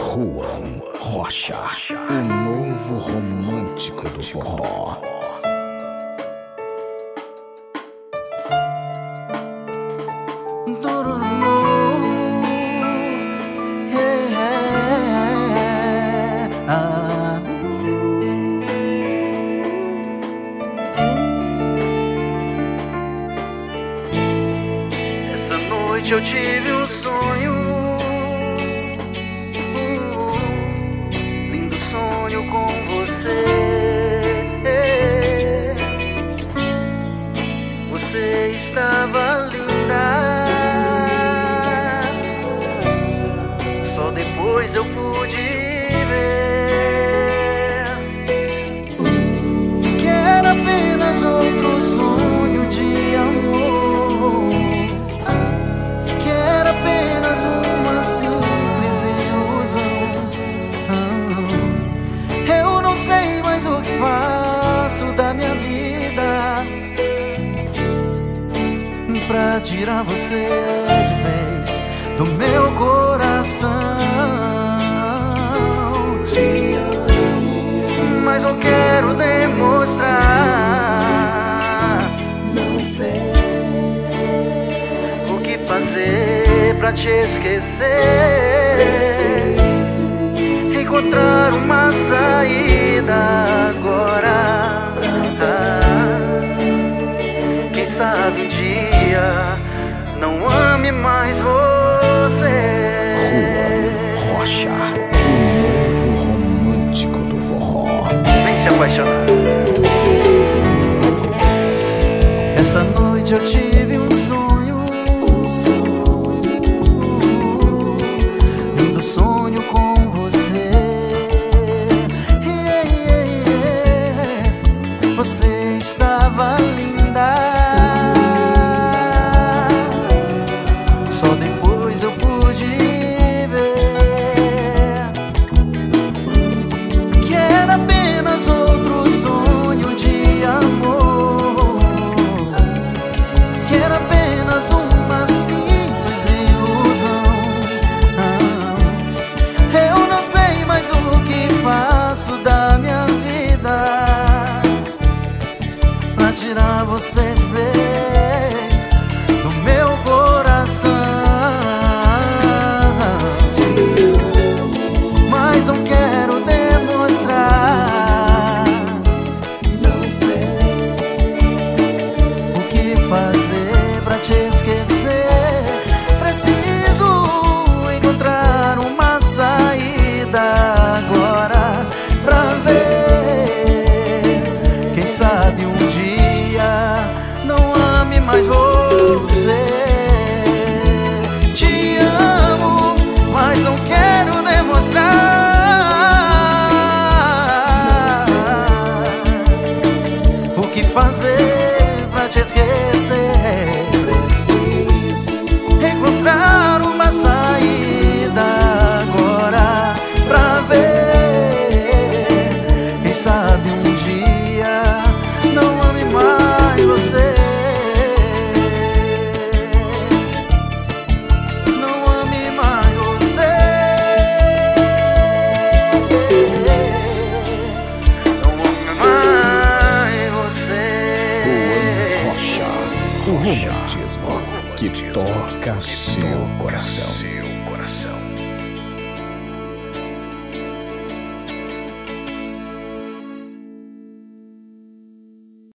Juan Rocha, o novo romântico do forró. Essa noite eu tive um sonho, lindo sonho com você. Você estava linda, só depois eu pude ver que era apenas outro sonho de amor, que era apenas uma simples ilusão. Eu não sei mais o que faço da minha vida pra tirar você de vez do meu coração. Te amo, mas eu quero demonstrar. Não sei o que fazer pra te esquecer. Preciso encontrar uma saída agora. Quem sabe um dia não ame mais você. Juan Rocha, o novo romântico do forró. Vem se apaixonar. Essa noite eu tive um sonho, lindo sonho com você. Você estava linda, só depois eu pude ver que era apenas outro sonho de amor, que era apenas uma simples ilusão. Eu não sei mais o que faço da minha vida pra tirar você de vez do meu coração. Mas não quero demonstrar. Não sei o que fazer pra te esquecer. Preciso encontrar uma saída agora pra ver. Quem sabe um dia não ame mais você. Te amo, mas não quero demonstrar. O que fazer pra te esquecer? Preciso encontrar uma saída agora pra ver. Quem sabe um dia não ame mais você. Não ame mais você. Não ame mais você. Juan Rocha, o romantismo que toca seu coração.